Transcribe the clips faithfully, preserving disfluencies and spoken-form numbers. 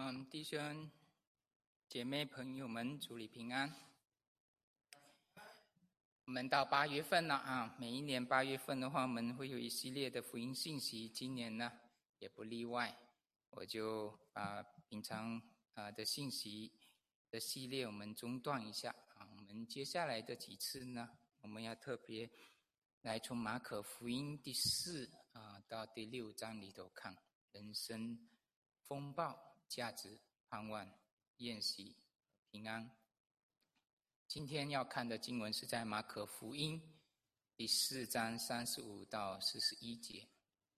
嗯，弟兄姐妹朋友们，主里平安。我们到八月份了啊，每一年八月份的话，我们会有一系列的福音信息，今年呢也不例外。我就把平常啊的信息的系列我们中断一下啊，我们接下来的几次呢，我们要特别来从马可福音第四啊到第六章里头看人生风暴、价值、盼望、宴席、平安。今天要看的经文是在马可福音第四章三十五到四十一节。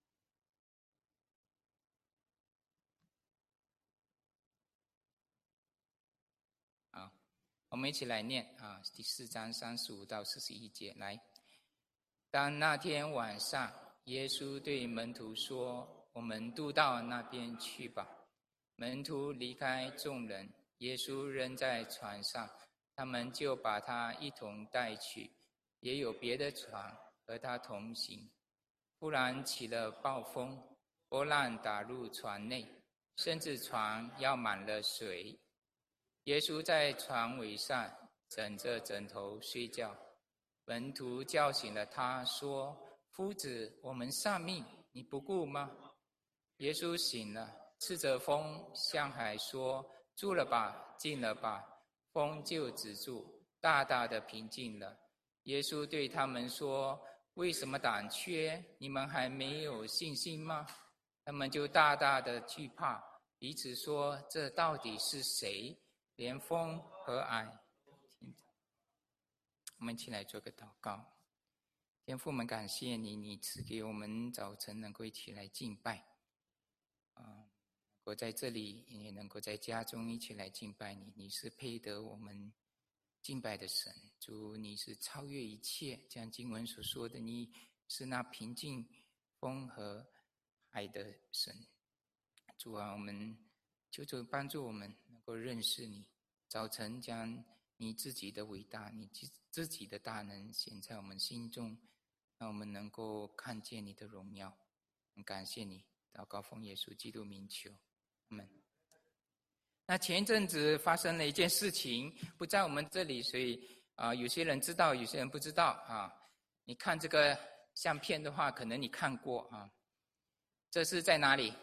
好，我们一起来念啊，第四章三十五到四十一节。来，当那天晚上，耶稣对门徒说：“我们渡到那边去吧。”门徒离开众人，耶稣仍在船上，他们就把他一同带去。也有别的船和他同行。忽然起了暴风，波浪打入船内，甚至船要满了水。耶稣在船尾上枕着枕头睡觉。门徒叫醒了他，说：“夫子，我们丧命，你不顾吗？”耶稣醒了，斥着风向海说：“住了吧，静了吧。”风就止住，大大的平静了。耶稣对他们说：“为什么胆怯？你们还没有信心吗？”他们就大大的惧怕，彼此说：“这到底是谁？连风和海都听着。”我们一起来做个祷告。天父，我们感谢你，你赐给我们早晨能够一起来敬拜。啊，能够在这里，也能够在家中一起来敬拜你。你是配得我们敬拜的神，主，你是超越一切，像经文所说的，你是那平静风和海的神。主啊，我们求主帮助我们能够认识你，早晨将你自己的伟大，你自己的大能显在我们心中，让我们能够看见你的荣耀。很感谢你，祷告奉耶稣基督名求，阿们。那前一阵子发生了一件事情，不在我们这里，所以啊、呃，有些人知道，有些人不知道啊。你看这个相片的话，可能你看过啊。这是在哪里？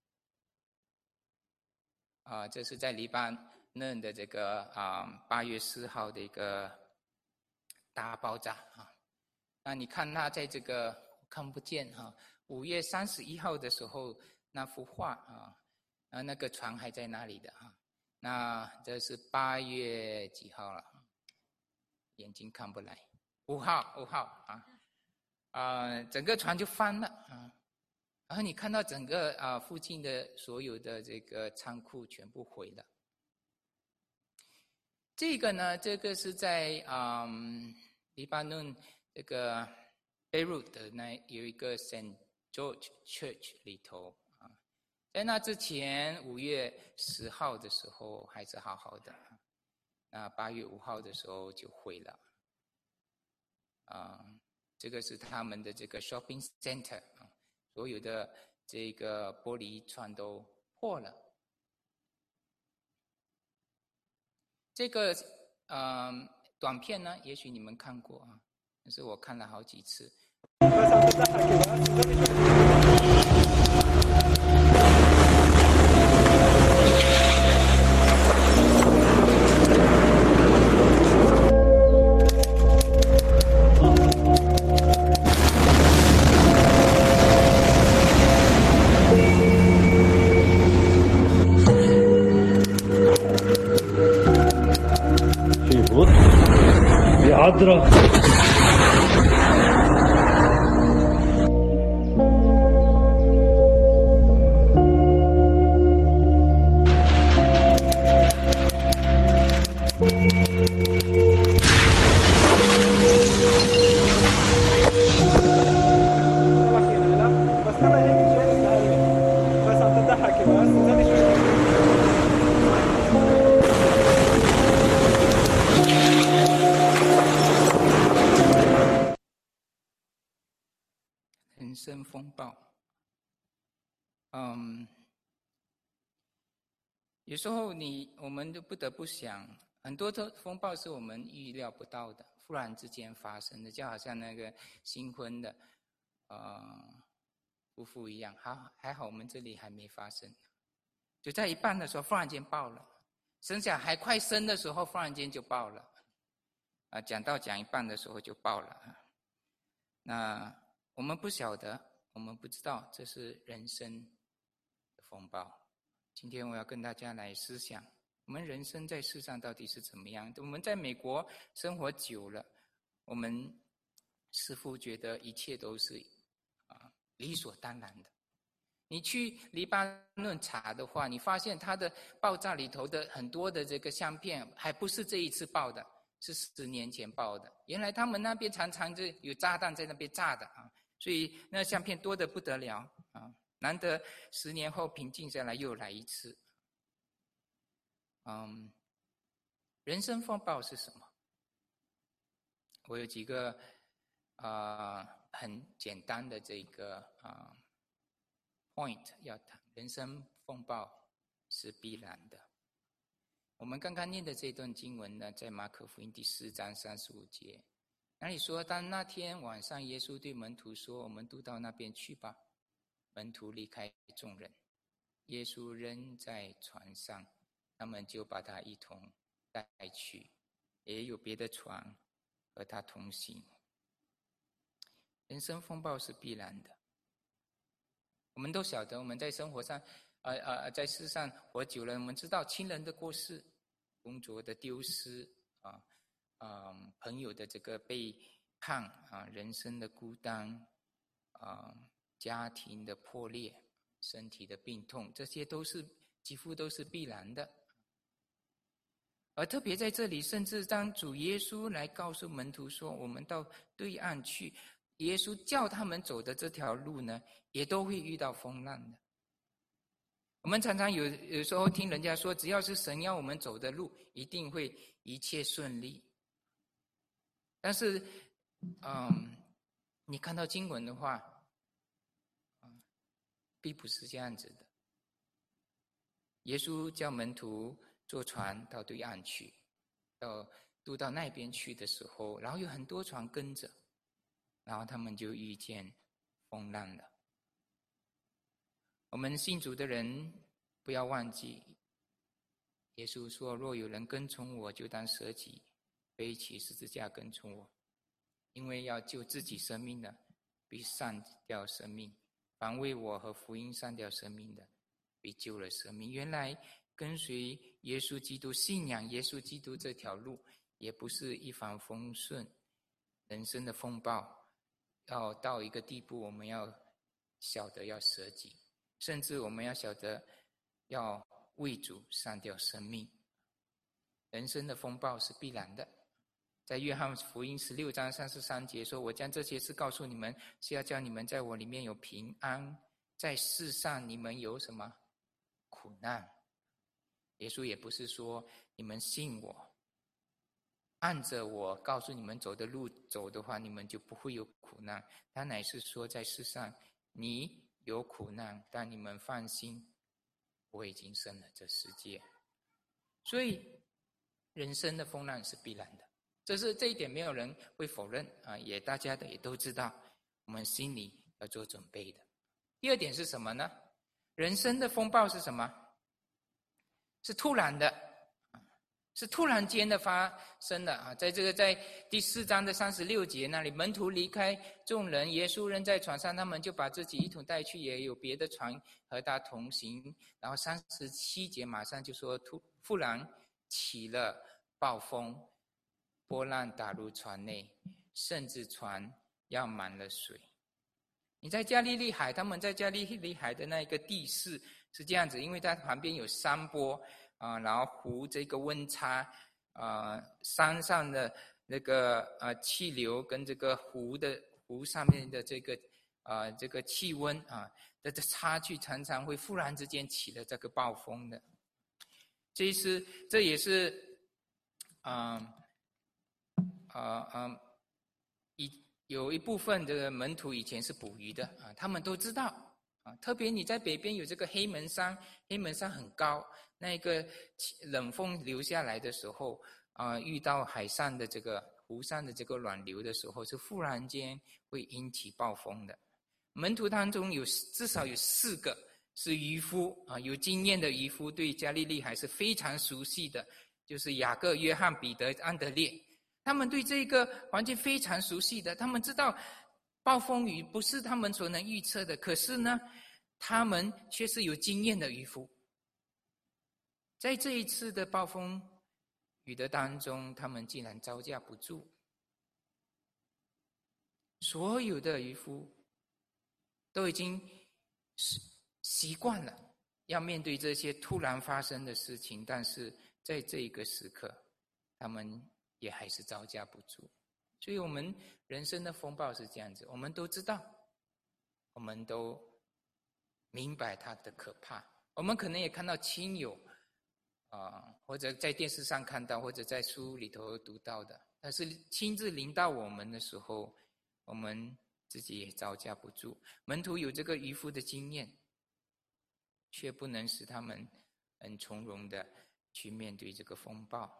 啊，这是在黎巴嫩的这个啊八月四号的一个大爆炸啊。那你看它在这个看不见哈，五月三十一号的时候那幅画啊。啊，那个船还在那里的啊。那这是八月几号了？眼睛看不来，五号，五号啊，啊、呃，整个船就翻了啊。然后你看到整个啊、呃、附近的所有的这个仓库全部毁了。这个呢，这个是在嗯黎巴嫩这个贝鲁的那有一个 Saint George Church 里头。在那之前，五月十号的时候还是好好的，那八月五号的时候就毁了。啊、呃，这个是他们的这个 shopping center 啊，所有的这个玻璃窗都破了。这个呃短片呢，也许你们看过啊，但是我看了好几次。 عذرة 人生风暴，嗯， 有时候你我们都不得不想，很多的风暴是我们预料不到的，忽然之间发生的，就好像那个新婚的呃夫妇一样，好还好我们这里还没发生，就在一半的时候忽然间爆了，生下还快生的时候忽然间就爆了，啊，讲到讲一半的时候就爆了。那我们不晓得，我们不知道这是人生的风暴。今天我要跟大家来思想，我们人生在世上到底是怎么样的？我们在美国生活久了，我们似乎觉得一切都是啊理所当然的。你去黎巴嫩查的话，你发现它的爆炸里头的很多的这个相片，还不是这一次爆的，是十年前爆的。原来他们那边常常就有炸弹在那边炸的啊，所以那相片多得不得了啊。难得十年后平静下来又来一次。嗯，人生风暴是什么？我有几个啊、呃、很简单的这个啊、呃、point 要谈。人生风暴是必然的。我们刚刚念的这段经文呢，在马可福音第四章三十五节，那里说，当那天晚上，耶稣对门徒说：“我们都到那边去吧。”门徒离开众人，耶稣仍在船上，他们就把他一同带去，也有别的船和他同行。人生风暴是必然的，我们都晓得，我们在生活上，呃呃，在世上活久了，我们知道亲人的过世、工作的丢失啊，啊，朋友的这个背叛啊，人生的孤单啊。家庭的破裂，身体的病痛，这些都是几乎都是必然的。而特别在这里，甚至当主耶稣来告诉门徒说，我们到对岸去，耶稣叫他们走的这条路呢，也都会遇到风浪的。我们常常有有时候听人家说，只要是神要我们走的路，一定会一切顺利。但是嗯，你看到经文的话，并不是这样子的。耶稣叫门徒坐船到对岸去，到渡到那边去的时候，然后有很多船跟着，然后他们就遇见风浪了。我们信主的人不要忘记，耶稣说：“若有人跟从我，就当舍己，背起十字架跟从我。因为要救自己生命的，必丧掉生命。凡为我和福音丧掉生命的，必救了生命。”原来跟随耶稣基督、信仰耶稣基督这条路，也不是一帆风顺。人生的风暴，要到一个地步，我们要晓得要舍己，甚至我们要晓得要为主丧掉生命。人生的风暴是必然的。在约翰福音十六章三十三节说：“我将这些事告诉你们，是要叫你们在我里面有平安。在世上你们有什么苦难？”耶稣也不是说你们信我，按着我告诉你们走的路走的话，你们就不会有苦难。他乃是说，在世上你有苦难，但你们放心，我已经胜了这世界。所以人生的风浪是必然的，这是这一点没有人会否认啊，也大家的也都知道，我们心里要做准备的。第二点是什么呢？人生的风暴是什么？是突然的，是突然间的发生的啊！在这个在第四章的三十六节那里，门徒离开众人，耶稣仍在船上，他们就把自己一同带去，也有别的船和他同行。然后三十七节马上就说，突忽然起了暴风，波浪打入船内，甚至船要满了水。你在加利利海，他们在加利利海的那个地势是这样子，因为它旁边有山坡啊、呃，然后湖这个温差啊、呃，山上的那个呃气流跟这个湖的湖上面的这个啊、呃、这个气温啊的这差距，常常会忽然之间起了这个暴风的。这是这也是啊啊啊一。有一部分的门徒以前是捕鱼的啊，他们都知道啊。特别你在北边有这个黑门山，黑门山很高那个冷风流下来的时候啊、呃，遇到海上的这个湖上的这个暖流的时候，是忽然间会引起暴风的。门徒当中有至少有四个是渔夫啊，有经验的渔夫，对加利利海是非常熟悉的，就是雅各、约翰、彼得、安德烈。他们对这个环境非常熟悉的，他们知道暴风雨不是他们所能预测的，可是呢，他们却是有经验的渔夫。在这一次的暴风雨的当中，他们竟然招架不住。所有的渔夫都已经习惯了要面对这些突然发生的事情，但是在这一个时刻，他们也还是招架不住。所以我们人生的风暴是这样子，我们都知道，我们都明白它的可怕，我们可能也看到亲友啊、呃，或者在电视上看到，或者在书里头读到的，但是亲自临到我们的时候，我们自己也招架不住。门徒有这个渔夫的经验，却不能使他们很从容的去面对这个风暴。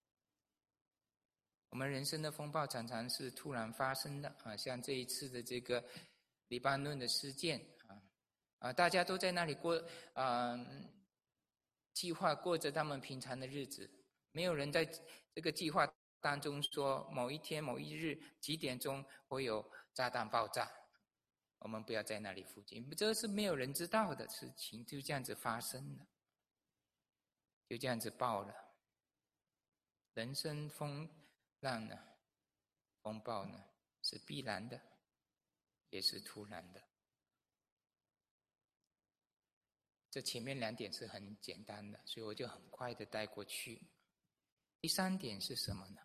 我们人生的风暴常常是突然发生的啊，像这一次的这个黎巴嫩的事件啊，啊，大家都在那里过啊，计划过着他们平常的日子，没有人在这个计划当中说某一天某一日几点钟会有炸弹爆炸，我们不要在那里附近，这是没有人知道的事情，就这样子发生了，就这样子爆了。人生风浪呢，风暴呢，是必然的，也是突然的。这前面两点是很简单的，所以我就很快的带过去。第三点是什么呢？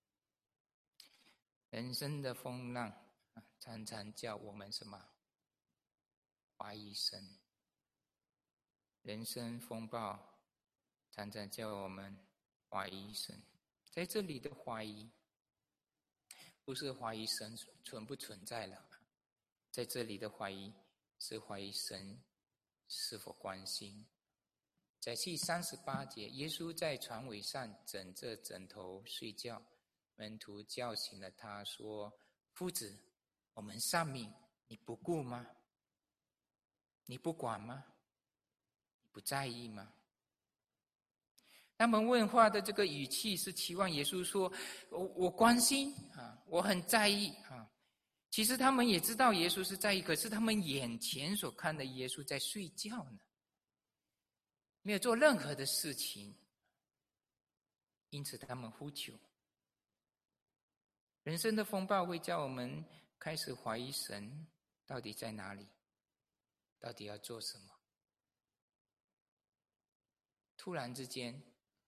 人生的风浪常常叫我们什么？怀疑神。人生风暴常常叫我们怀疑神。在这里的怀疑，不是怀疑神存不存在了，在这里的怀疑是怀疑神是否关心。在第三十八节，耶稣在船尾上枕着枕头睡觉，门徒叫醒了他，说：“夫子，我们丧命，你不顾吗？你不管吗？你不在意吗？”他们问话的这个语气是期望耶稣说：“我我关心啊，我很在意啊。”其实他们也知道耶稣是在意，可是他们眼前所看的耶稣在睡觉呢，没有做任何的事情，因此他们呼求。人生的风暴会叫我们开始怀疑神到底在哪里，到底要做什么。突然之间，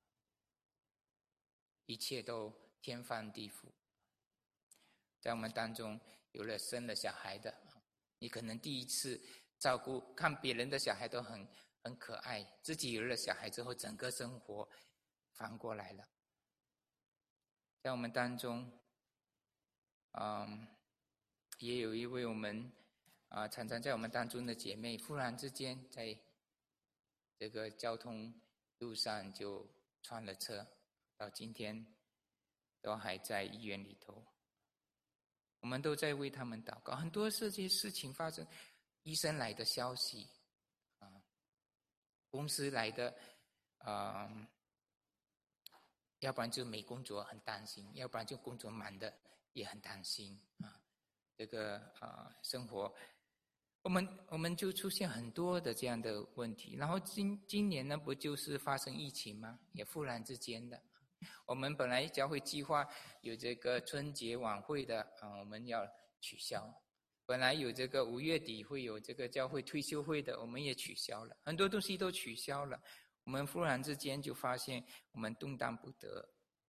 一切都天翻地覆。在我们当中有了生了小孩的，你可能第一次照顾，看别人的小孩都很很可爱，自己有了小孩之后，整个生活翻过来了。在我们当中，嗯，也有一位我们啊、呃、常常在我们当中的姐妹，忽然之间在这个交通路上就穿了车，到今天都还在医院里头。我们都在为他们祷告，很多这些事情发生，医生来的消息啊，公司来的啊、呃，要不然就没工作很担心，要不然就工作满的也很担心啊。这个啊、呃、生活，我们我们就出现很多的这样的问题。然后今今年呢，不就是发生疫情吗？也忽然之间的。我们本来教会计划有这个春节晚会的啊，我们要取消。本来有这个五月底会有这个教会退休会的，我们也取消了。很多东西都取消了，我们忽然之间就发现我们动荡不得。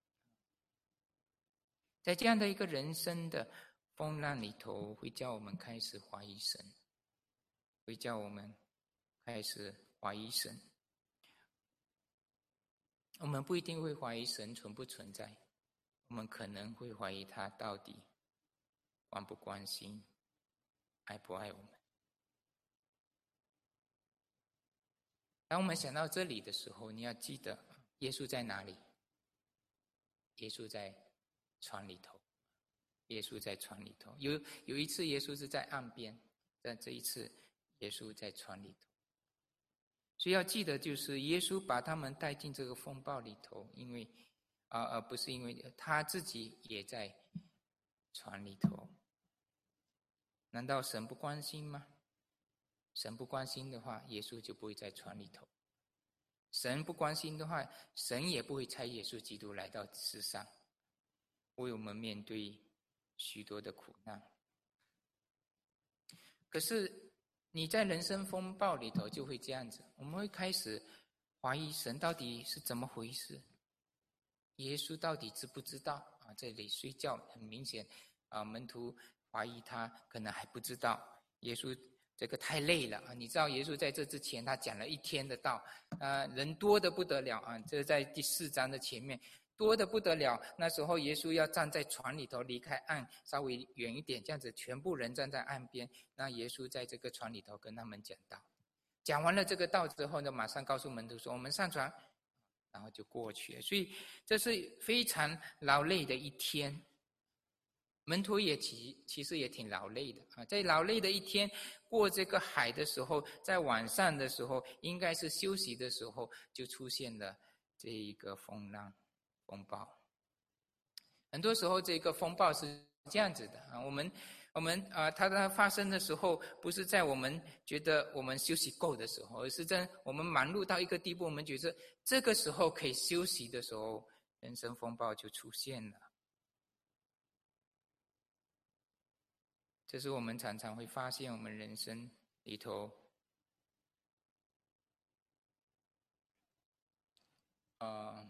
在这样的一个人生的风浪里头，会叫我们开始怀疑神，会叫我们开始怀疑神。我们不一定会怀疑神存不存在，我们可能会怀疑他到底关不关心，爱不爱我们。 当我们想到这里的时候，你要记得耶稣在哪里？耶稣在船里头，耶稣在船里头。有有一次耶稣是在岸边，但这一次耶稣在船里头。所以要记得，就是耶稣把他们带进这个风暴里头，因为啊而不是因为他自己也在船里头。难道神不关心吗？神不关心的话，耶稣就不会在船里头。神不关心的话，神也不会差耶稣基督来到世上，为我们面对许多的苦难。可是你在人生风暴里头就会这样子，我们会开始怀疑神到底是怎么回事，耶稣到底知不知道啊？这里睡觉很明显啊，门徒怀疑他可能还不知道，耶稣这个太累了啊！你知道耶稣在这之前他讲了一天的道，啊，人多得不得了啊！这在第四章的前面，多得不得了。那时候耶稣要站在船里头，离开岸稍微远一点，这样子全部人站在岸边。那耶稣在这个船里头跟他们讲道，讲完了这个道之后呢，马上告诉门徒说：“我们上船。”然后就过去了。所以这是非常劳累的一天。门徒也其其实也挺劳累的啊，在劳累的一天过这个海的时候，在晚上的时候，应该是休息的时候，就出现了这一个风浪风暴。很多时候，这个风暴是这样子的啊，我们我们啊，它它发生的时候，不是在我们觉得我们休息够的时候，而是在我们忙碌到一个地步，我们觉得这个时候可以休息的时候，人生风暴就出现了。这是我们常常会发现我们人生里头呃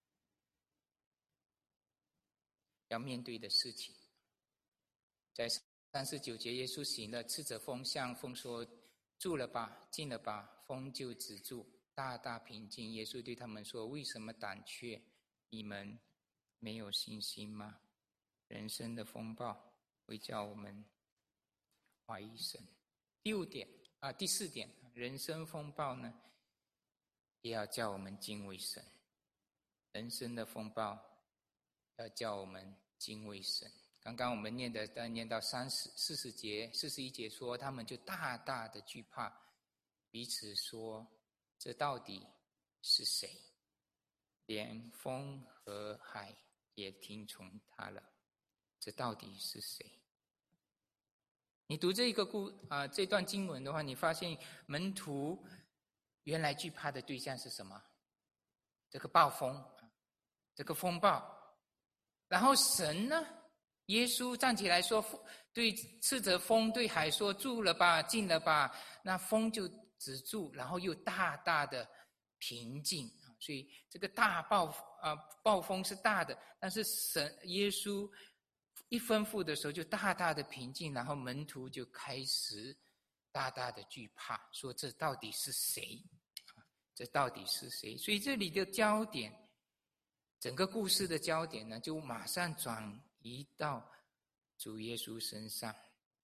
要面对的事情。在三十九节，耶稣醒了，斥责风，向风说：“住了吧，静了吧。”风就止住，大大平静。耶稣对他们说：“为什么胆怯？你们没有信心吗？”人生的风暴会叫我们怀疑神。第五点啊，第四点，人生风暴呢，也要叫我们敬畏神。人生的风暴要叫我们敬畏神。刚刚我们念的，念到三十四十节、四十一节说，他们就大大的惧怕，彼此说：“这到底是谁？”连风和海也听从他了。这到底是谁？你读这个故啊、呃、这段经文的话，你发现门徒原来惧怕的对象是什么？这个暴风，这个风暴。然后神呢？耶稣站起来说，对斥责风，对海说：“住了吧，静了吧。”那风就止住，然后又大大的平静。所以这个大暴啊、呃、暴风是大的，但是神耶稣一吩咐的时候就大大的平静，然后门徒就开始大大的惧怕，说这到底是谁？这到底是谁？所以这里的焦点，整个故事的焦点呢，就马上转移到主耶稣身上。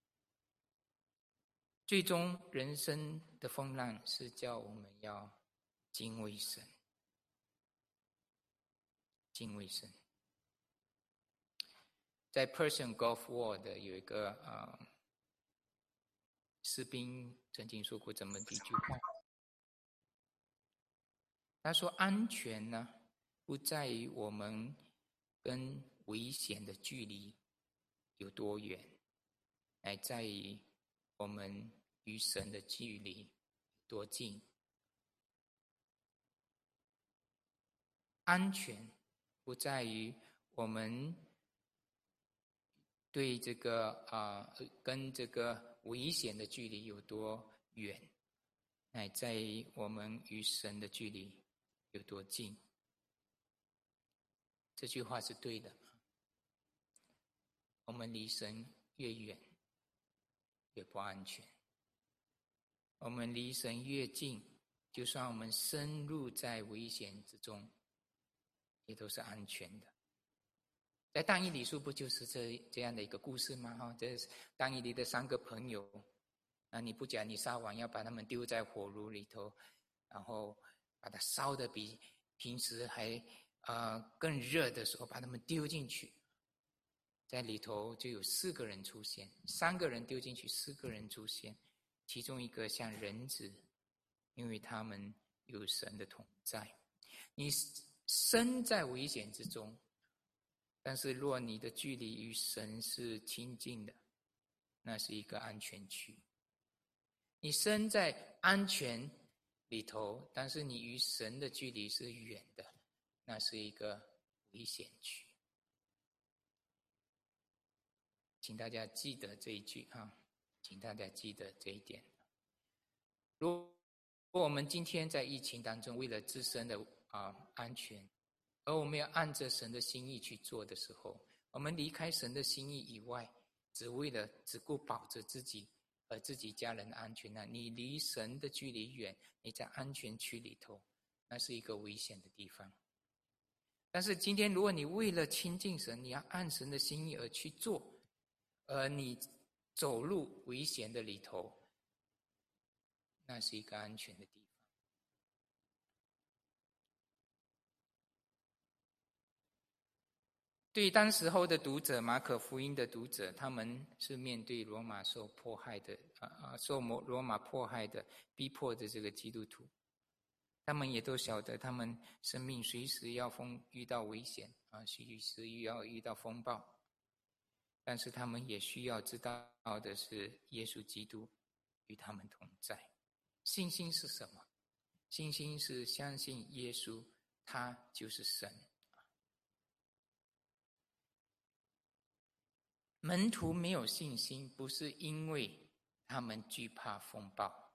最终人生的风浪是叫我们要敬畏神，敬畏神。在 Persian Gulf War 的有一个呃士兵曾经说过这么一句话，他说：“安全呢，不在于我们跟危险的距离有多远，乃在于我们与神的距离多近。安全不在于我们对这个啊、呃、跟这个危险的距离有多远，乃在于我们与神的距离有多近。”这句话是对的。我们离神越远，越不安全；我们离神越近，就算我们深入在危险之中，也都是安全的。在但以理书不就是这这样的一个故事吗？哈，这是但以理的三个朋友，啊，你不讲你撒谎，要把他们丢在火炉里头， 然后把它烧得比平时还呃更热的时候，把他们丢进去，在里头就有四个人出现，三个人丢进去，四个人出现，其中一个像人子，因为他们有神的同在。你身在危险之中，但是若你的距离与神是亲近的，那是一个安全区。你身在安全里头，但是你与神的距离是远的，那是一个危险区。请大家记得这一句啊，请大家记得这一点。如果我们今天在疫情当中，为了自身的啊安全，而我们要按着神的心意去做的时候，我们离开神的心意以外，只为了只顾保着自己和自己家人的安全呢？你离神的距离远，你在安全区里头，那是一个危险的地方。但是今天，如果你为了亲近神，你要按神的心意而去做，而你走入危险的里头，那是一个安全的地方。对当时候的读者，马可福音的读者，他们是面对罗马受迫害的啊啊，受罗马迫害的、逼迫的这个基督徒，他们也都晓得，他们生命随时要风遇到危险啊，随时要遇到风暴。但是他们也需要知道的是，耶稣基督与他们同在。信心是什么？信心是相信耶稣，他就是神。门徒没有信心，不是因为他们惧怕风暴。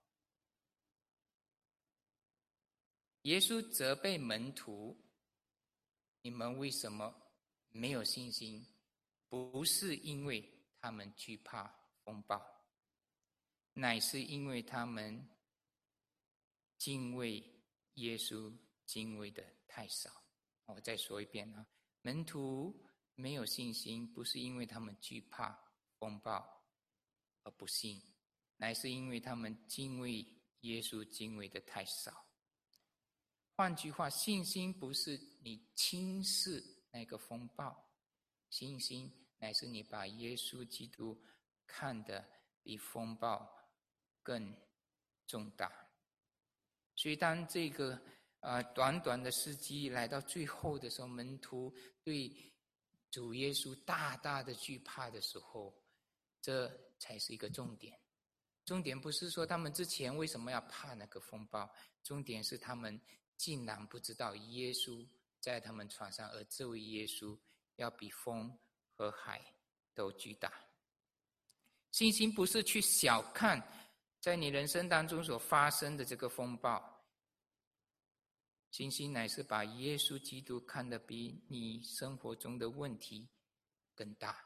耶稣责备门徒：你们为什么没有信心？不是因为他们惧怕风暴，乃是因为他们敬畏耶稣敬畏的太少。我再说一遍啊，门徒没有信心，不是因为他们惧怕风暴而不信，乃是因为他们敬畏耶稣敬畏的太少。换句话，信心不是你轻视那个风暴，信心乃是你把耶稣基督看得比风暴更重大。所以当这个呃短短的时机来到最后的时候，门徒对主耶稣大大的惧怕的时候，这才是一个重点。重点不是说他们之前为什么要怕那个风暴，重点是他们竟然不知道耶稣在他们船上，而这位耶稣要比风和海都巨大。信心不是去小看在你人生当中所发生的这个风暴，信心乃是把耶稣基督看得比你生活中的问题更大。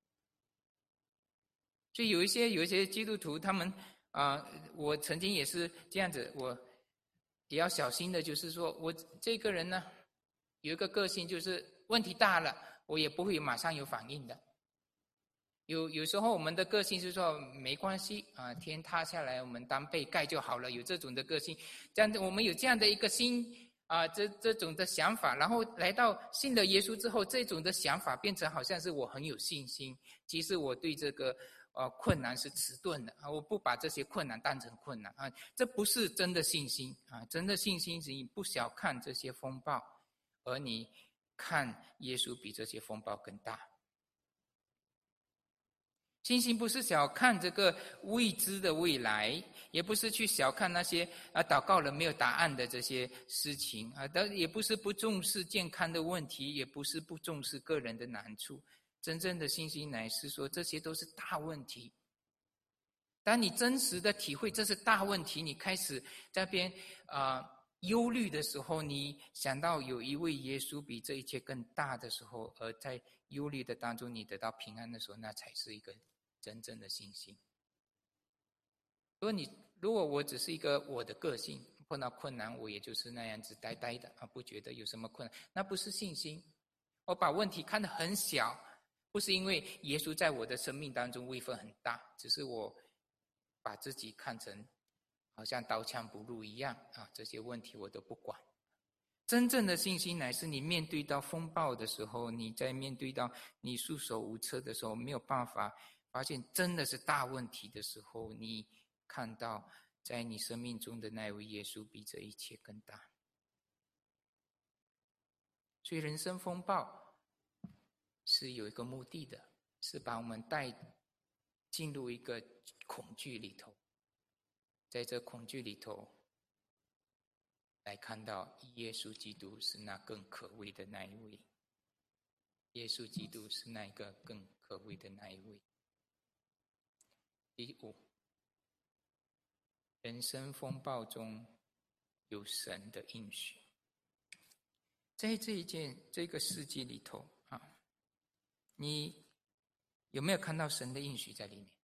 所以有一些有一些基督徒，他们啊、呃，我曾经也是这样子，我也要小心的，就是说我这个人呢，有一个个性，就是问题大了，我也不会马上有反应的。有有时候我们的个性是说没关系啊，天塌下来我们当被盖就好了，有这种的个性，这样我们有这样的一个心啊，这这种的想法，然后来到信了耶稣之后，这种的想法变成好像是我很有信心，其实我对这个呃困难是迟钝的啊，我不把这些困难当成困难啊，这不是真的信心啊，真的信心是你不小看这些风暴，而你看耶稣比这些风暴更大。信心不是小看这个未知的未来，也不是去小看那些啊祷告了没有答案的这些事情啊，也不是不重视健康的问题，也不是不重视个人的难处。真正的信心乃是说，这些都是大问题。当你真实的体会这是大问题，你开始在那边啊、呃、忧虑的时候，你想到有一位耶稣比这一切更大的时候，而在忧虑的当中你得到平安的时候，那才是一个真正的信心。如果你如果我只是一个我的个性，碰到困难我也就是那样子呆呆的啊，不觉得有什么困难，那不是信心。我把问题看得很小，不是因为耶稣在我的生命当中位分很大，只是我把自己看成好像刀枪不入一样啊，这些问题我都不管。真正的信心乃是你面对到风暴的时候，你在面对到你束手无策的时候，没有办法发现真的是大问题的时候，你看到在你生命中的那位耶稣比这一切更大。所以人生风暴是有一个目的的，是把我们带进入一个恐惧里头，在这恐惧里头来看到耶稣基督是那更可畏的那一位，耶稣基督是那个更可畏的那一位。第五，人生风暴中有神的应许。在这一件这个世纪里头啊，你有没有看到神的应许在里面？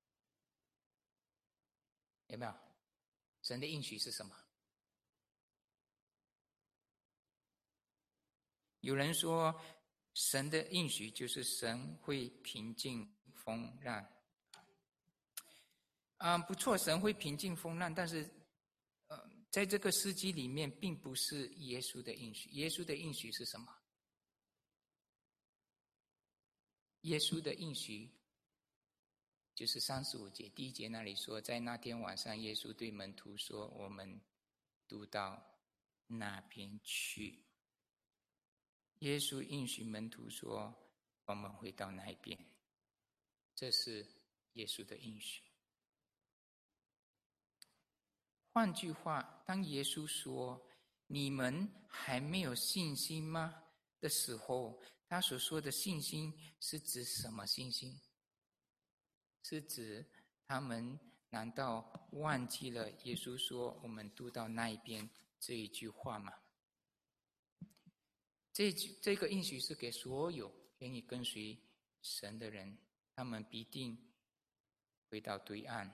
有没有？神的应许是什么？有人说神的应许就是神会平静风浪。啊、嗯，不错，神会平静风浪，但是呃，在这个世纪里面并不是耶稣的应许。耶稣的应许是什么？耶稣的应许就是三十五节第一节那里说，在那天晚上耶稣对门徒说，我们读到那边去。耶稣应许门徒说，我们会到那边，这是耶稣的应许。换句话，当耶稣说你们还没有信心吗的时候，他所说的信心是指什么信心？是指他们难道忘记了耶稣说我们渡到那一边这一句话吗？这这个应许是给所有愿意跟随神的人，他们必定回到对岸。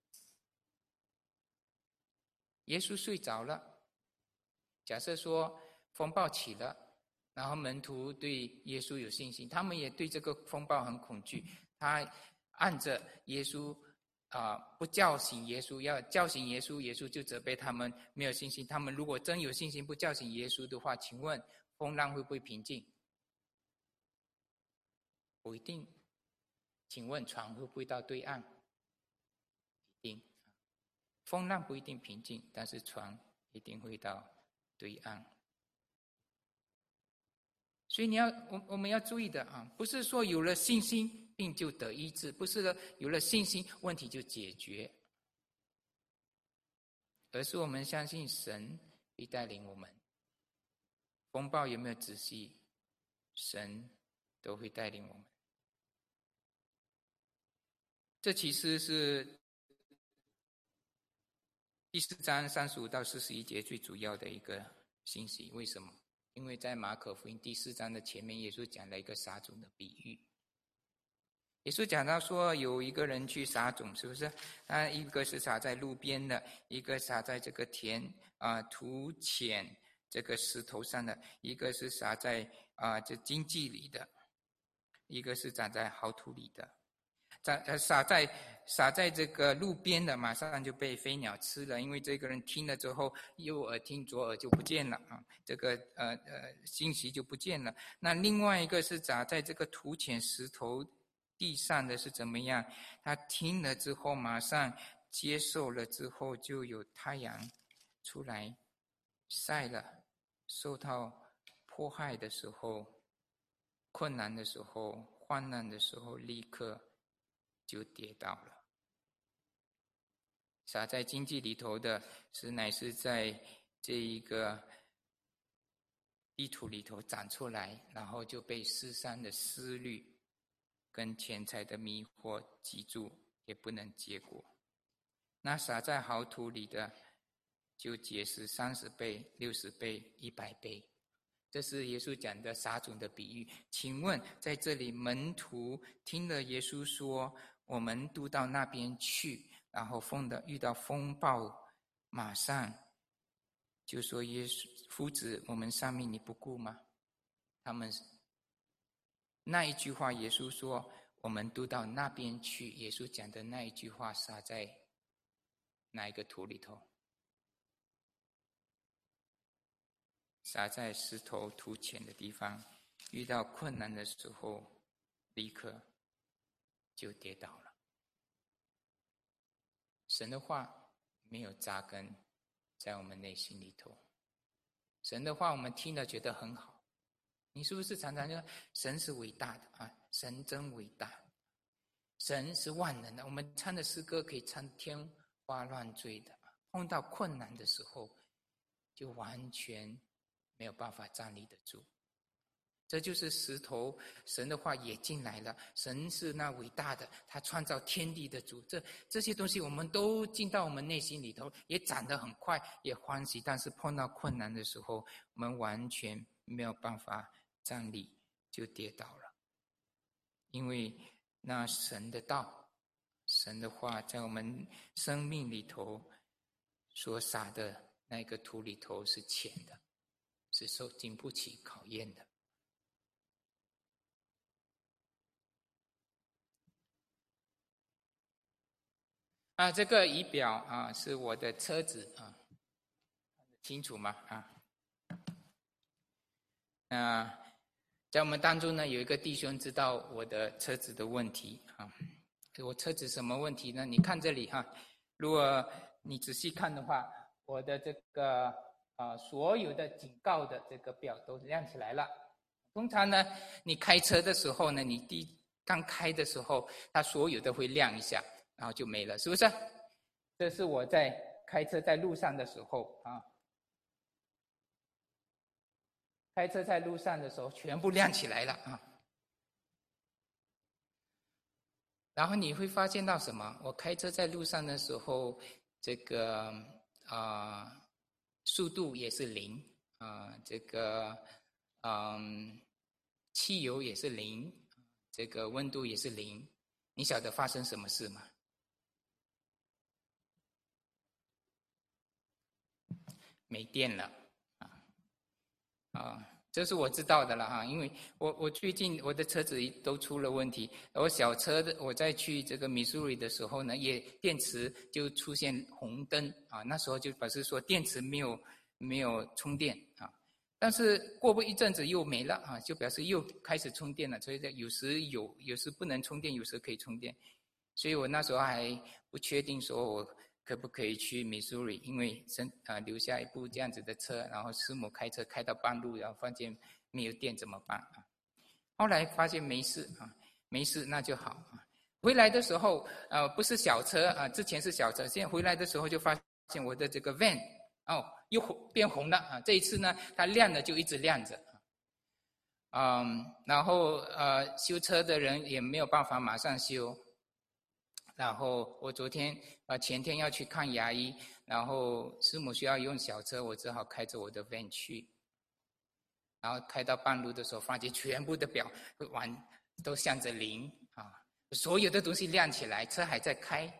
耶稣睡着了，假设说风暴起了，然后门徒对耶稣有信心，他们也对这个风暴很恐惧，他按着耶稣啊、呃，不叫醒耶稣，要叫醒耶稣，耶稣就责备他们没有信心。他们如果真有信心，不叫醒耶稣的话，请问风浪会不会平静？不一定。请问船会不会到对岸？一定。风浪不一定平静，但是船一定会到对岸。所以你要我我们要注意的啊，不是说有了信心病就得医治，不是有了信心问题就解决，而是我们相信神会带领我们。风暴有没有仔细，神都会带领我们。这其实是第四章三十五到四十一节最主要的一个信息。为什么？因为在马可福音第四章的前面，耶稣讲了一个撒种的比喻。耶稣讲到说，有一个人去撒种，是不是？他一个是撒在路边的，一个撒在这个田啊、呃、土浅这个石头上的，一个是撒在啊、呃、这荆棘里的，一个是长在好土里的。在撒在撒在这个路边的，马上就被飞鸟吃了，因为这个人听了之后，右耳听左耳就不见了啊，这个呃呃信息就不见了。那另外一个是撒在这个土浅石头地上的是怎么样？他听了之后，马上接受了之后，就有太阳出来晒了，受到迫害的时候、困难的时候、患难的时候，立刻就跌倒了。撒在荆棘里头的是乃是在这一个地土里头长出来，然后就被世上的思虑跟钱财的迷惑挤住，也不能结果。那撒在好土里的就结实三十倍、六十倍、一百倍。这是耶稣讲的撒种的比喻。请问在这里门徒听了耶稣说我们渡到那边去，然后风的遇到风暴，马上就说耶稣夫子，我们上面你不顾吗？他们那一句话，耶稣说我们渡到那边去，耶稣讲的那一句话撒在哪一个土里头？ 撒在石头土浅的地方，遇到困难的时候，立刻就跌倒了。神的话没有扎根在我们内心里头，神的话我们听了觉得很好，你是不是常常说神是伟大的啊？神真伟大，神是万能的。我们唱的诗歌可以唱天花乱坠的，碰到困难的时候就完全没有办法站立得住。这就是石头，神的话也进来了。神是那伟大的，他创造天地的主。这这些东西我们都进到我们内心里头，也长得很快，也欢喜。但是碰到困难的时候，我们完全没有办法站立，就跌倒了。因为那神的道，神的话在我们生命里头所撒的那个土里头是浅的，是受经不起考验的。啊，这个仪表啊，是我的车子啊，清楚吗？啊，那在我们当中呢，有一个弟兄知道我的车子的问题啊。我车子什么问题呢？你看这里哈、啊，如果你仔细看的话，我的这个啊，所有的警告的这个表都亮起来了。通常呢，你开车的时候呢，你第刚开的时候，它所有的会亮一下。然后就没了，是不是？这是我在开车在路上的时候啊，开车在路上的时候全部亮起来了啊。然后你会发现到什么？我开车在路上的时候，这个啊、呃、速度也是零啊、呃，这个嗯、呃、汽油也是零，这个温度也是零。你晓得发生什么事吗？没电了，啊啊，这是我知道的了哈，因为我我最近我的车子都出了问题，我小车的我在去这个密苏里的时候呢，也电池就出现红灯啊，那时候就表示说电池没有没有充电啊，但是过不一阵子又没了啊，就表示又开始充电了，所以有时有有时不能充电，有时可以充电，所以我那时候还不确定说我可不可以去密苏里？因为生啊留下一部这样子的车，然后师母开车开到半路，然后发现没有电怎么办啊？后来发现没事啊，没事那就好啊。回来的时候，呃，不是小车啊，之前是小车，现在回来的时候就发现我的这个 van 哦又变红了啊。这一次呢，它亮了就一直亮着。嗯，然后呃，修车的人也没有办法马上修。然后我昨天呃前天要去看牙医，然后师母需要用小车，我只好开着我的 van 去。然后开到半路的时候，发现全部的表完都向着零啊，所有的东西亮起来，车还在开，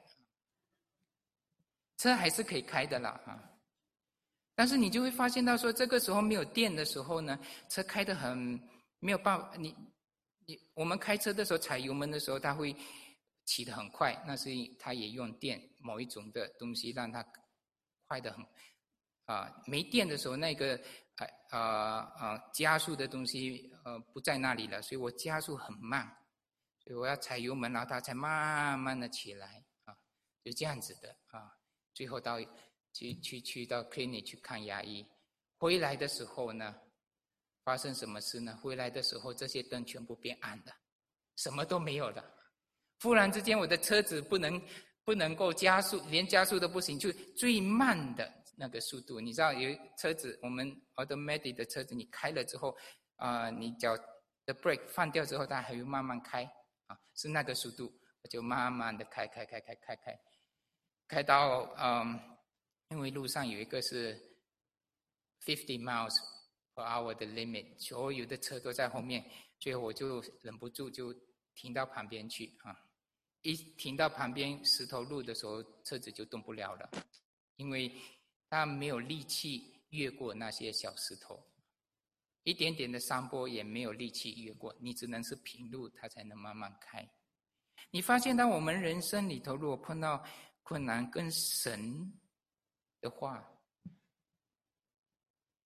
车还是可以开的啦啊。但是你就会发现到说，这个时候没有电的时候呢，车开得很没有办法。你你我们开车的时候踩油门的时候，它会骑得很快，那是它也用电某一种的东西让它快得很啊、呃。没电的时候，那个呃呃呃加速的东西呃不在那里了，所以我加速很慢，所以我要踩油门，然后它才慢慢的起来啊，就这样子的啊。最后到去去去到 clinic 去看牙医，回来的时候呢，发生什么事呢？回来的时候这些灯全部变暗了，什么都没有了。忽然之间，我的车子不能不能够加速，连加速都不行，就最慢的那个速度。你知道，有车子我们 automatic 的车子，你开了之后，啊、呃，你脚的 brake 放掉之后，它还会慢慢开，啊，是那个速度，我就慢慢的开开开开开开，开到嗯，因为路上有一个是 fifty miles per hour 的 limit， 所有的车都在后面，最后我就忍不住就停到旁边去啊。一停到旁边石头路的时候，车子就动不了了，因为它没有力气越过那些小石头，一点点的山坡也没有力气越过，你只能是平路，它才能慢慢开。你发现到我们人生里头，如果碰到困难跟神的话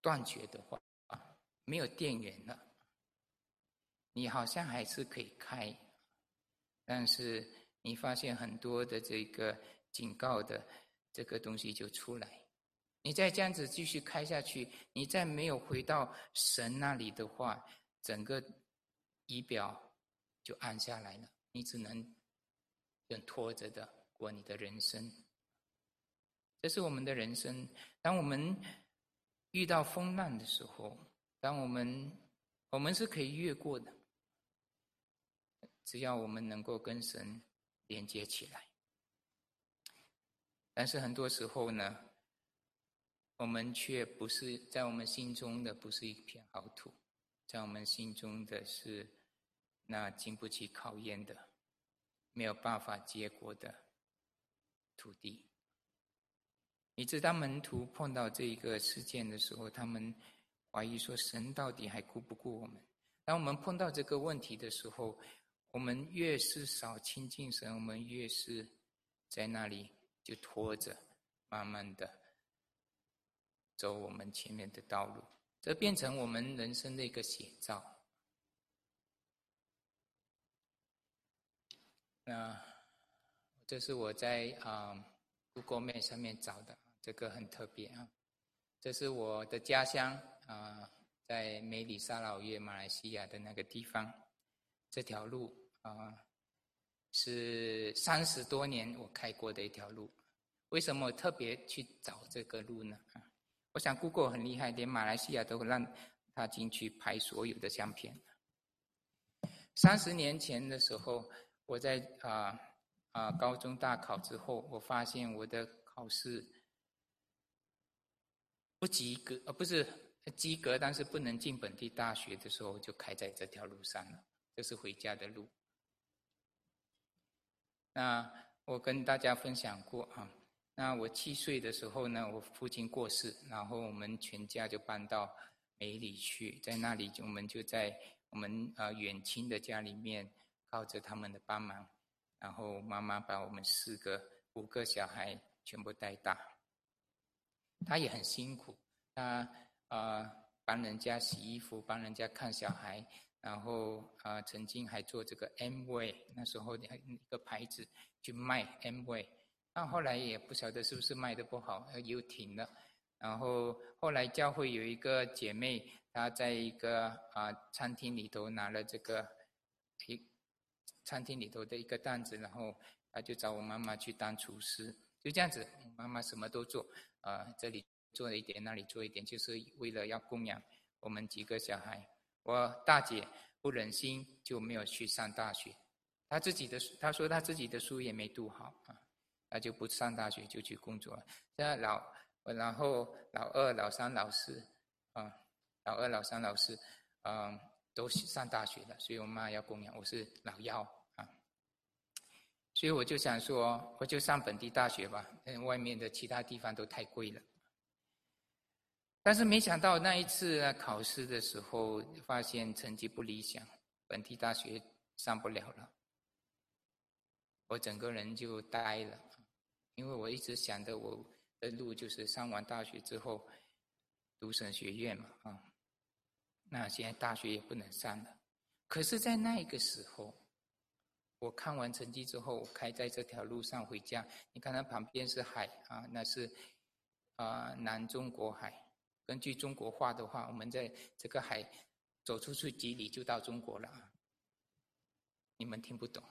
断绝的话，没有电源了，你好像还是可以开，但是你发现很多的这个警告的这个东西就出来。你再这样子继续开下去，你再没有回到神那里的话，整个仪表就暗下来了，你只能很拖着的过你的人生。这是我们的人生。当我们遇到风浪的时候，当我们我们是可以越过的，只要我们能够跟神连接起来。但是很多时候呢，我们却不是在我们心中的不是一片好土，在我们心中的是那经不起考验的，没有办法结果的土地。以致当门徒碰到这个事件的时候，他们怀疑说神到底还顾不顾我们。当我们碰到这个问题的时候，我们越是少亲近神，我们越是在那里就拖着慢慢的走我们前面的道路，这变成我们人生的一个写照。那这是我在啊、呃、Google Map 上面找的，这个很特别啊。这是我的家乡啊、呃，在梅里沙劳越马来西亚的那个地方，这条路啊、呃、是三十多年我开过的一条路。为什么我特别去找这个路呢？啊，我想 Google 很厉害，连马来西亚都让他进去拍所有的相片。三十年前的时候，我在啊啊高中大考之后，我发现我的考试不及格，呃不是及格，但是不能进本地大学的时候，就开在这条路上了。这是回家的路。那我跟大家分享过啊。那我七岁的时候呢，我父亲过世，然后我们全家就搬到梅里去，在那里我们就在我们呃远亲的家里面，靠着他们的帮忙，然后妈妈把我们四个五个小孩全部带大。她也很辛苦，她呃帮人家洗衣服，帮人家看小孩，然后呃曾经还做这个 Amway， 那时候一个牌子去卖 Amway。那后来也不晓得是不是卖得不好，又停了。然后后来教会有一个姐妹，她在一个啊、呃、餐厅里头拿了这个一餐厅里头的一个担子，然后她就找我妈妈去当厨师，就这样子，妈妈什么都做，啊、呃、这里做一点，那里做一点，就是为了要供养我们几个小孩。我大姐不忍心，就没有去上大学，她自己的她说她自己的书也没读好啊。他就不上大学，就去工作了。现在老，然后老二、老三、老四，啊，老二、老三、老四，嗯，都上大学了，所以我妈要供养，我是老幺啊。所以我就想说，我就上本地大学吧，外面的其他地方都太贵了。但是没想到那一次考试的时候，发现成绩不理想，本地大学上不了了，我整个人就呆了。因为我一直想着我的路就是上完大学之后读神学院嘛，啊，那现在大学也不能上了。可是在那个时候，我看完成绩之后，我开在这条路上回家，你看它旁边是海啊，那是啊、呃、南中国海。根据中国话的话，我们在这个海走出去几里就到中国了啊。你们听不懂。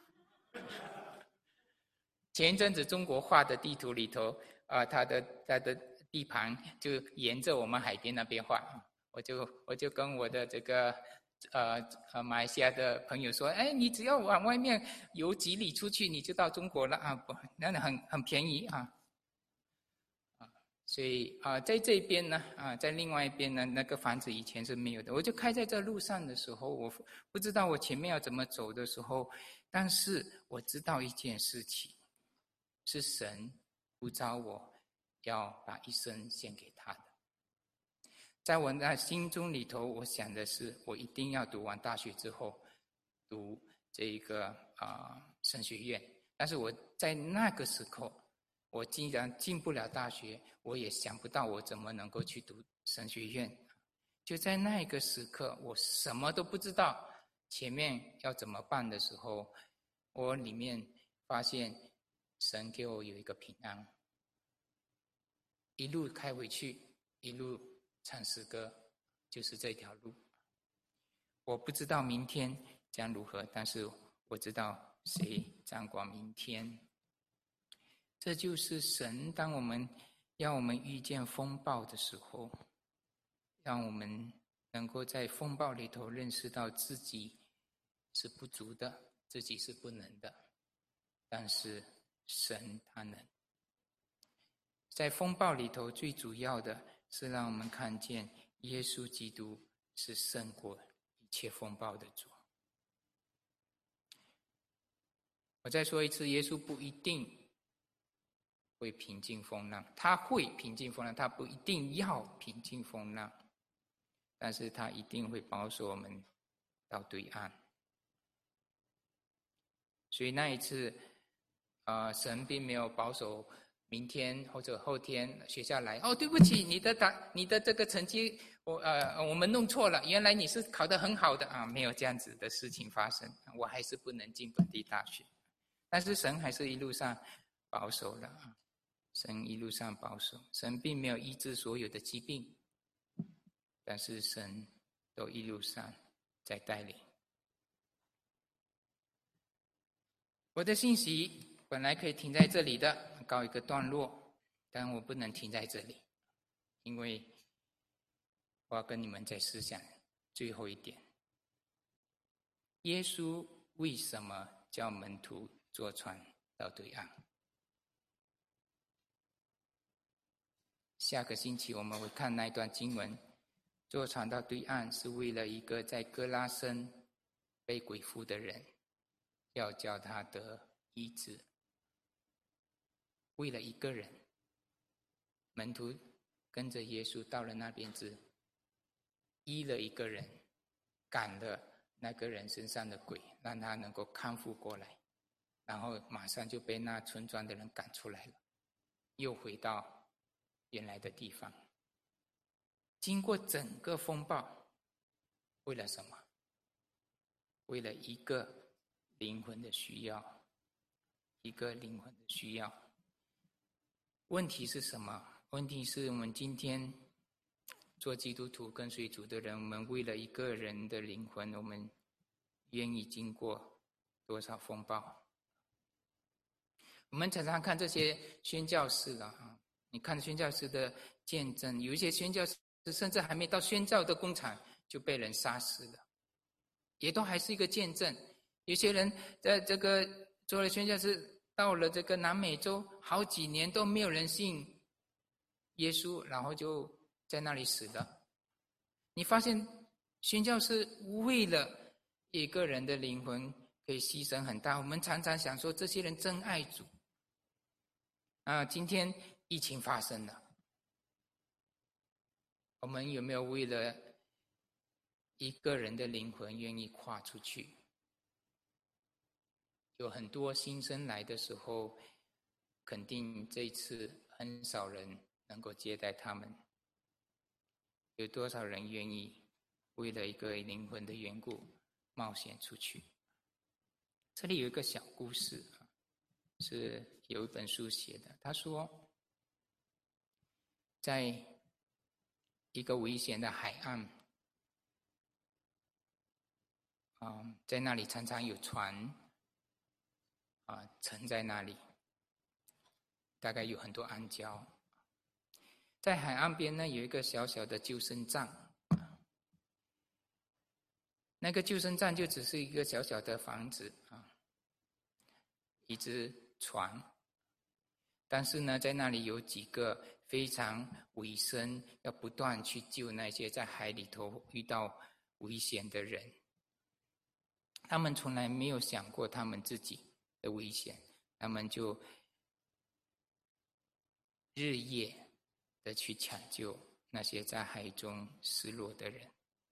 前一阵子中国画的地图里头，啊、呃，它的它的地盘就沿着我们海边那边画，我就我就跟我的这个呃呃马来西亚的朋友说，哎，你只要往外面游几里出去，你就到中国了啊，不，那很很便宜啊，啊，所以啊、呃，在这边呢，啊，在另外一边呢，那个房子以前是没有的，我就开在这路上的时候，我不知道我前面要怎么走的时候，但是我知道一件事情。是神呼召我要把一生献给他的。在我那心中里头，我想的是我一定要读完大学之后读这一个啊、呃、神学院。但是我在那个时候，我既然进不了大学，我也想不到我怎么能够去读神学院。就在那个时刻，我什么都不知道，前面要怎么办的时候，我里面发现神给我有一个平安，一路开回去，一路唱诗歌，就是这条路。我不知道明天将如何，但是我知道谁掌管明天。这就是神，当我们要我们遇见风暴的时候，让我们能够在风暴里头认识到自己是不足的，自己是不能的，但是神他能。在风暴里头，最主要的是让我们看见耶稣基督是胜过一切风暴的主。我再说一次，耶稣不一定会平静风浪，他会平静风浪，他不一定要平静风浪，但是他一定会保守我们到对岸。所以那一次，呃，神并没有保守明天或者后天学校来，哦，对不起，你的答你的这个成绩，我呃我们弄错了，原来你是考得很好的啊，没有这样子的事情发生，我还是不能进本地大学。但是神还是一路上保守了啊，神一路上保守，神并没有医治所有的疾病，但是神都一路上在带领。我的信息本来可以停在这里的，告一个段落，但我不能停在这里，因为我要跟你们再思想最后一点：耶稣为什么叫门徒坐船到对岸？下个星期我们会看那一段经文，坐船到对岸是为了一个在哥拉森被鬼附的人，要叫他得医治。为了一个人，门徒跟着耶稣到了那边子，医了一个人，赶了那个人身上的鬼，让他能够康复过来，然后马上就被那村庄的人赶出来了，又回到原来的地方。经过整个风暴，为了什么？为了一个灵魂的需要，一个灵魂的需要。问题是什么？问题是我们今天做基督徒跟随主的人，我们为了一个人的灵魂，我们愿意经过多少风暴？我们常常看这些宣教士啊，你看宣教士的见证，有一些宣教士甚至还没到宣教的工厂就被人杀死了，也都还是一个见证。有些人在这个做了宣教士，到了这个南美洲好几年都没有人信耶稣，然后就在那里死了。你发现宣教士为了一个人的灵魂可以牺牲很大。我们常常想说这些人真爱主啊，今天疫情发生了，我们有没有为了一个人的灵魂愿意跨出去？有很多新生来的时候，肯定这一次很少人能够接待他们。有多少人愿意为了一个灵魂的缘故冒险出去？这里有一个小故事，是有一本书写的。他说，在一个危险的海岸，啊，在那里常常有船啊沉在那里，大概有很多暗礁。在海岸边呢，有一个小小的救生站，那个救生站就只是一个小小的房子啊，一只船，但是呢，在那里有几个非常委身，要不断去救那些在海里头遇到危险的人。他们从来没有想过他们自己的危险，他们就日夜的去抢救那些在海中失落的人。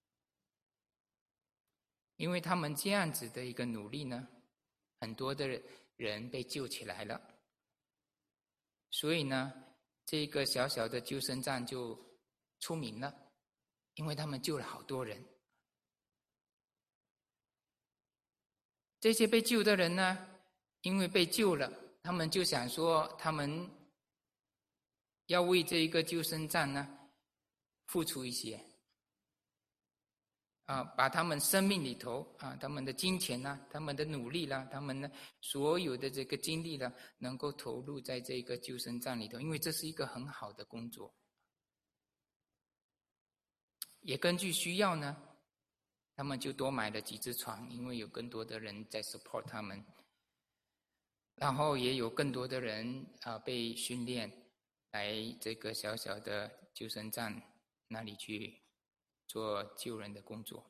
因为他们这样子的一个努力呢，很多的人被救起来了，所以呢，这个小小的救生站就出名了，因为他们救了好多人。这些被救的人呢，因为被救了，他们就想说，他们要为这一个救生站呢付出一些，啊，把他们生命里头啊，他们的金钱啦、他们的努力啦、他们的所有的这个精力啦，能够投入在这个救生站里头，因为这是一个很好的工作。也根据需要呢，他们就多买了几只船，因为有更多的人在 support 他们，然后也有更多的人啊被训练来这个小小的救生站那里去做救人的工作。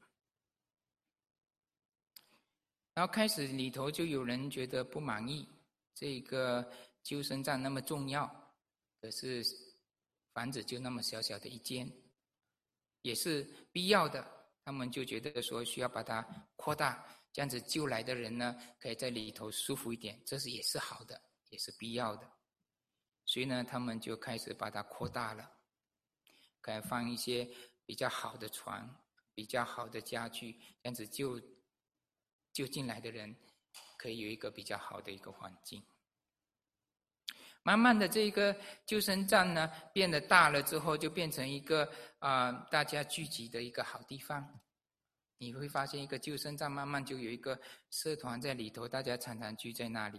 然后开始里头就有人觉得不满意，这个救生站那么重要，可是房子就那么小小的一间，也是必要的，他们就觉得说需要把它扩大，这样子救来的人呢，可以在里头舒服一点，这是也是好的，也是必要的。所以呢，他们就开始把它扩大了，可以放一些比较好的床，比较好的家具，这样子救救进来的人可以有一个比较好的一个环境。慢慢的，这个救生站呢变得大了之后，就变成一个啊、呃、大家聚集的一个好地方。你会发现，一个救生站慢慢就有一个社团在里头，大家常常聚在那里。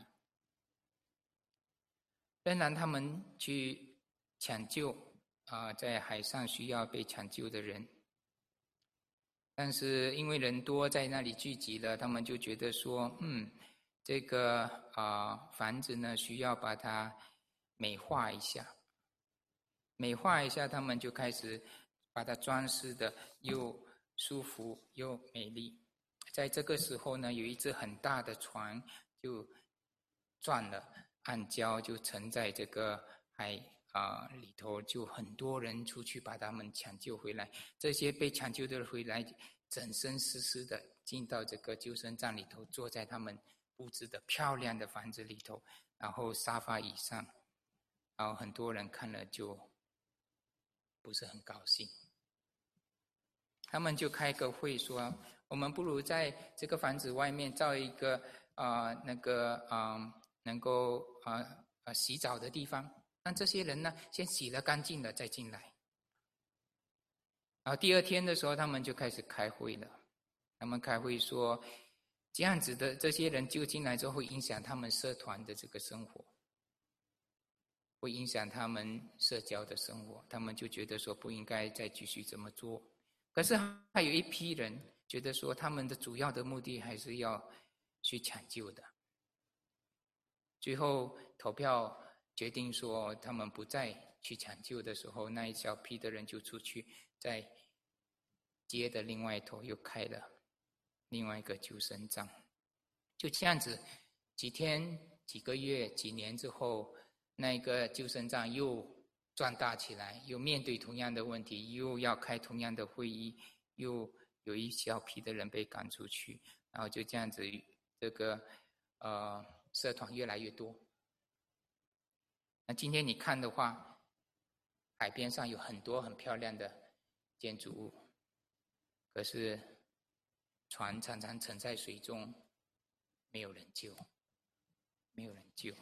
仍然他们去抢救啊、呃，在海上需要被抢救的人，但是因为人多在那里聚集了，他们就觉得说，嗯，这个啊、呃、房子呢需要把它美化一下，美化一下，他们就开始把它装饰的又舒服又美丽。在这个时候呢，有一只很大的船就转了，暗礁就沉在这个海啊、呃、里头，就很多人出去把他们抢救回来。这些被抢救的回来，整身湿湿的进到这个救生站里头，坐在他们布置的漂亮的房子里头，然后沙发椅上，然后很多人看了就不是很高兴。他们就开个会说，我们不如在这个房子外面造一个啊、呃、那个啊、呃、能够啊啊、呃、洗澡的地方，让这些人呢先洗了干净了再进来。然后第二天的时候，他们就开始开会了。他们开会说，这样子的这些人就进来之后，会影响他们社团的这个生活，会影响他们社交的生活。他们就觉得说不应该再继续这么做。可是还有一批人觉得说，他们的主要的目的还是要去抢救的。最后投票决定说，他们不再去抢救的时候，那一小批的人就出去，在街的另外一头又开了另外一个救生站。就这样子，几天、几个月、几年之后，那个救生站又壮大起来，又面对同样的问题，又要开同样的会议，又有一小批的人被赶出去，然后就这样子，这个呃社团越来越多。那今天你看的话，海边上有很多很漂亮的建筑物，可是船常常沉在水中，没有人救，没有人救。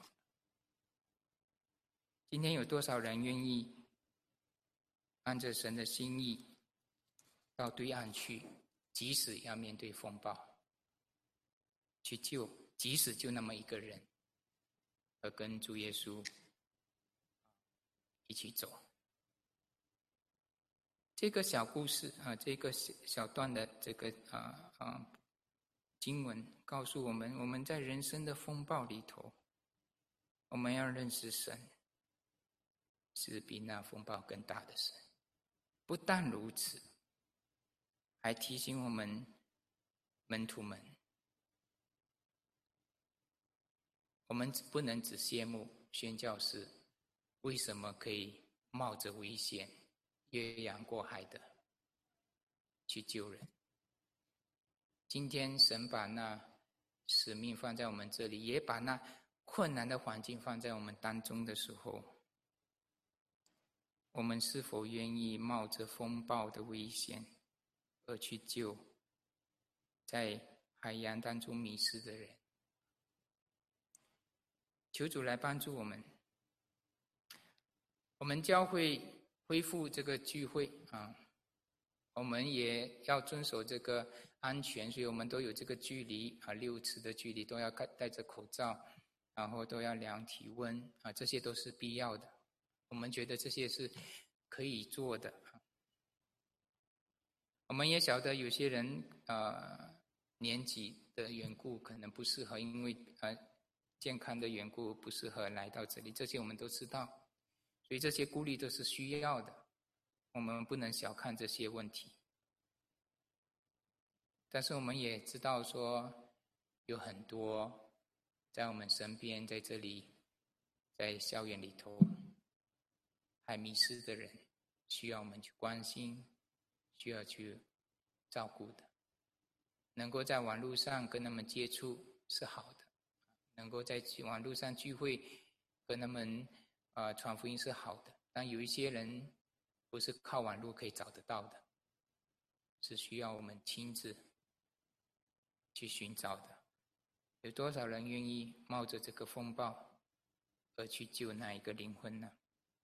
今天有多少人愿意按着神的心意到对岸去，即使要面对风暴，去救，即使就那么一个人，而跟主耶稣一起走。这个小故事啊，这个小段的这个啊啊经文告诉我们，我们在人生的风暴里头，我们要认识神是比那风暴更大的神。不但如此，还提醒我们门徒们，我们不能只羡慕宣教士为什么可以冒着危险越洋过海的去救人。今天神把那使命放在我们这里，也把那困难的环境放在我们当中的时候， 我们是否愿意冒着风暴的危险而去救在海洋当中迷失的人？求主来帮助我们。我们教会恢复这个聚会啊，我们也要遵守这个安全，所以我们都有这个距离啊，六尺的距离，都要戴着口罩，然后都要量体温啊，这些都是必要的。我们觉得这些是可以做的。我们也晓得有些人呃年纪的缘故可能不适合，因为呃健康的缘故不适合来到这里，这些我们都知道，所以这些顾虑都是需要的，我们不能小看这些问题。但是我们也知道说，有很多在我们身边，在这里，在校园里头还迷失的人，需要我们去关心，需要去照顾的。能够在网络上跟他们接触是好的，能够在网络上聚会跟他们呃传福音是好的，但有一些人不是靠网络可以找得到的，是需要我们亲自去寻找的。有多少人愿意冒着这个风暴而去救那一个灵魂呢？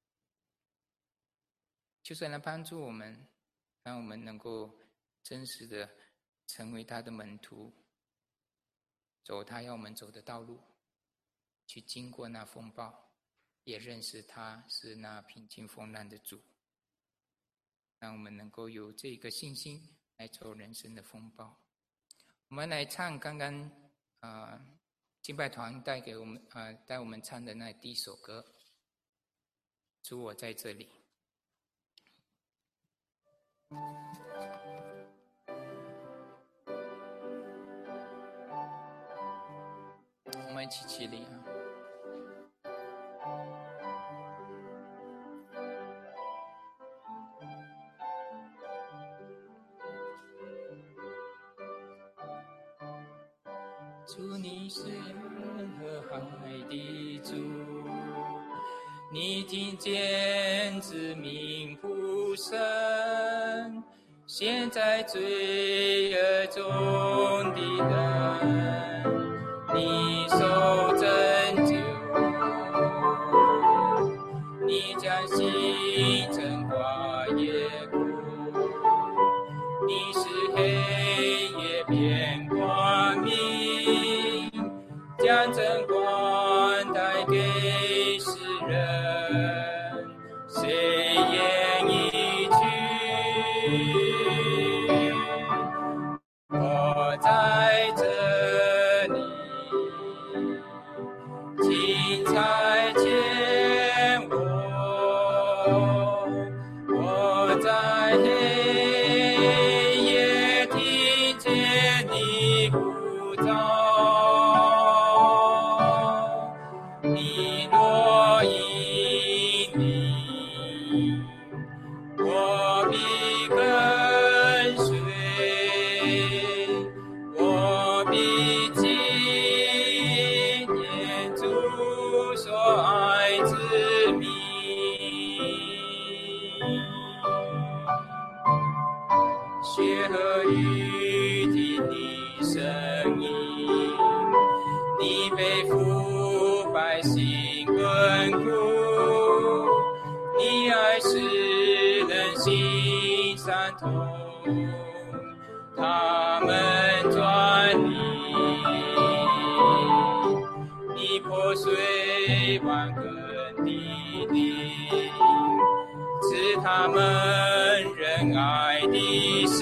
求神来帮助我们，让我们能够真实的成为他的门徒，走他要我们走的道路，去经过那风暴，也认识他是那平静风浪的主，让我们能够有这个信心来走人生的风暴。我们来唱刚刚啊、呃、敬拜团带给我们啊、呃、带我们唱的那第一首歌，主我在这里。我们一起起立啊！主，你是人和海的主，你听见子民呼声，现在罪恶中的人，你受拯救，你将星辰挂夜空，你使黑夜变光明，将真光带给世人，谁愿意去？我在这里，请差遣我，我在黑夜听见你呼召，你若引领，我必跟随，我必纪念主所爱之名。雪和雨听你声音，你背负百姓困苦，你爱世人心伤痛，他们转离，你破碎万根的灵，赐他们仁爱的心，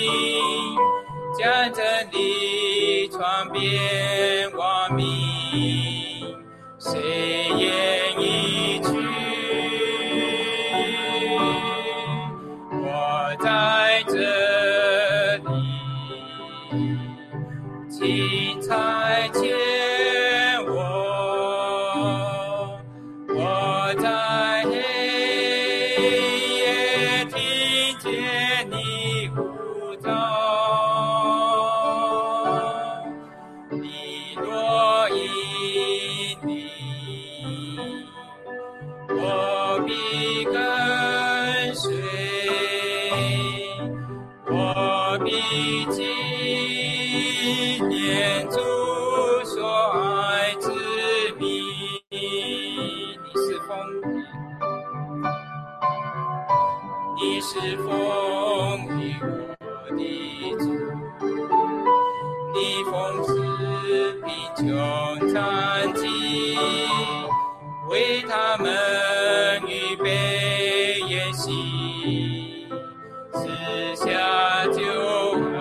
将真理传遍万民，谁愿意去？我在这里，请差遣我，我在黑夜听见你呼召，你若引领，我必跟我必纪念主所爱之名。你是风，你是风雨我的主，你风是贫穷残疾，为他们预备筵席，赐下救恩。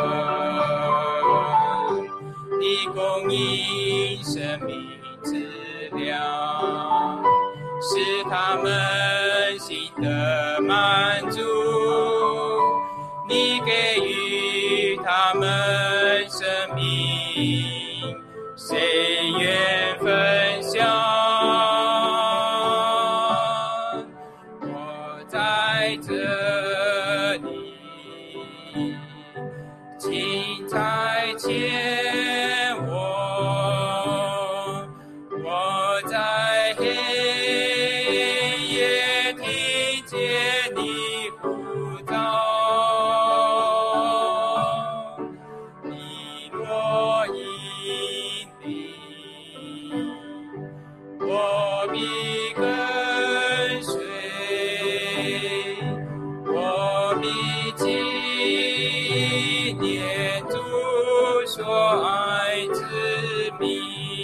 你供应生命之粮，使他们心得满足。你给予他们生命，谁愿分享？我在这里，请差遣我。我在黑夜听见你呼召，你若引领，我必跟随，我必纪念主所爱之名，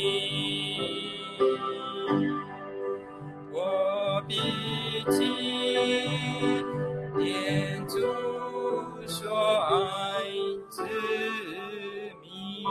我必纪念主所爱之名。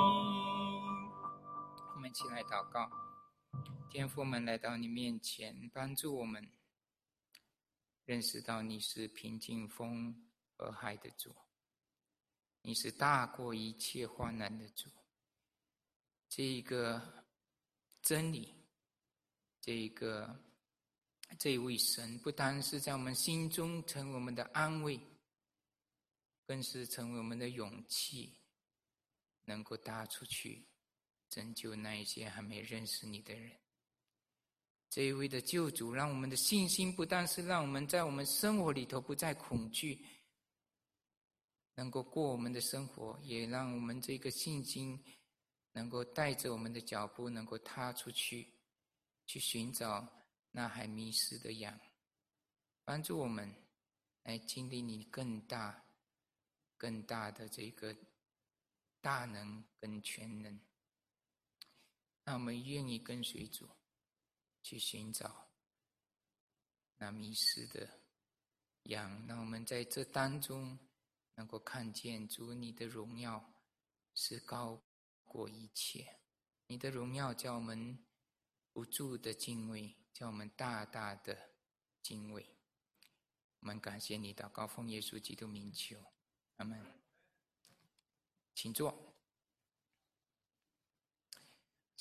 我们一起来祷告。天父，我们来到你面前，帮助我们认识到你是平静风和海的主，你是大过一切患难的主。这一个真理，这一个这一位神，不单是在我们心中成为我们的安慰，更是成为我们的勇气，能够踏出去拯救那一些还没认识你的人。这一位的救主，让我们的信心不但是让我们在我们生活里头不再恐惧，能够过我们的生活，也让我们这个信心能够带着我们的脚步，能够踏出去，去寻找那还迷失的羊，帮助我们来经历你更大更大的这个大能跟全能。那我们愿意跟随主去寻找那迷失的羊，让我们在这当中能够看见主你的荣耀是高过一切，你的荣耀叫我们不住的敬畏，叫我们大大的敬畏。我们感谢你，祷告奉耶稣基督名求，阿们。请坐。